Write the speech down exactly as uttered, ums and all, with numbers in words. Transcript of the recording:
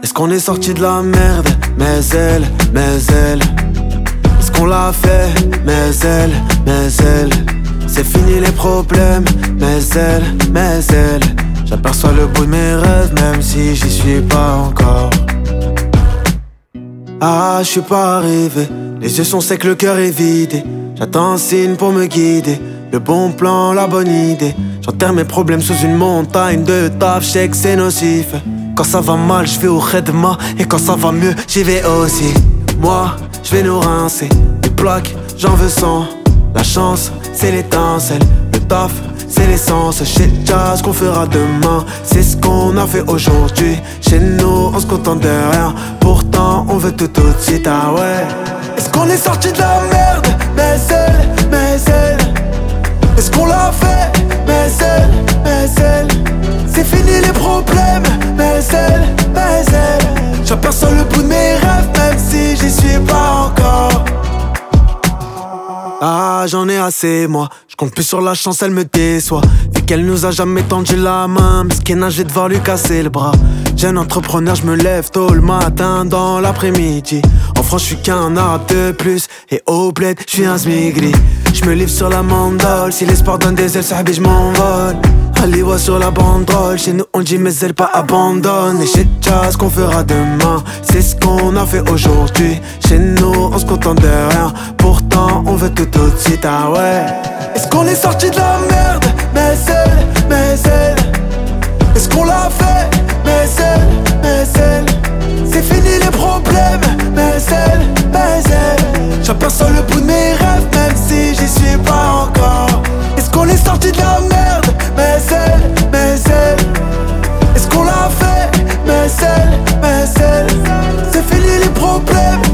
Est-ce qu'on est sorti de la merde? Mais elle, mais elle. Est-ce qu'on l'a fait? Mais elle, mais elle. C'est fini les problèmes, mais elle, mais elle. J'aperçois le bout de mes rêves même si j'y suis pas encore. Ah, je suis pas arrivé, les yeux sont secs, le cœur est vidé. J'attends un signe pour me guider, le bon plan, la bonne idée. J'enterre mes problèmes sous une montagne de taf, j'sais que c'est nocif. Quand ça va mal, je vais au Redma, et quand ça va mieux, j'y vais aussi. Moi, je vais nous rincer, les plaques, j'en veux cent. La chance, c'est l'étincelle, le taf, c'est l'essence. Chez Jazz, qu'on fera demain, c'est ce qu'on a fait aujourd'hui. Chez nous, on se contente de rien, pourtant on veut tout tout de suite, ah ouais. Est-ce qu'on est sorti de la merde? Mais elle, mais elle. Est-ce qu'on l'a fait? Mais elle, mais elle. C'est fini les problèmes, mais elle, mais elle. J'aperçois le bout de mes rêves même si j'y suis pas encore. Ah, j'en ai assez moi, je compte plus sur la chance, elle me déçoit. Vu qu'elle nous a jamais tendu la main, mesquine, j'ai devoir lui casser le bras. Jeune entrepreneur, je me lève tôt le matin dans l'après-midi. En France, je suis qu'un arabe de plus, et au bled, je suis un smigri. Je me livre sur la mandole, si l'espoir donne des ailes, sahabi, je m'envole. Aliwa sur la banderole, chez nous on dit mais elle pas abandonne. Et chez Jazz, qu'on fera demain, c'est ce qu'on a fait aujourd'hui. Chez nous, on se contente de rien, pourtant on veut tout tout de suite, ah ouais. Est-ce qu'on est sorti de la merde? Mais elle, mais elle. Est-ce qu'on l'a fait? Mais elle, mais elle. C'est fini les problèmes, mais elle, mais elle. J'aperçois le bout de mes rêves même si j'y suis pas encore. Est-ce qu'on est sorti de la merde? Mais elle, mais elle. Est-ce qu'on l'a fait? Mais elle, mais elle. C'est fini les problèmes,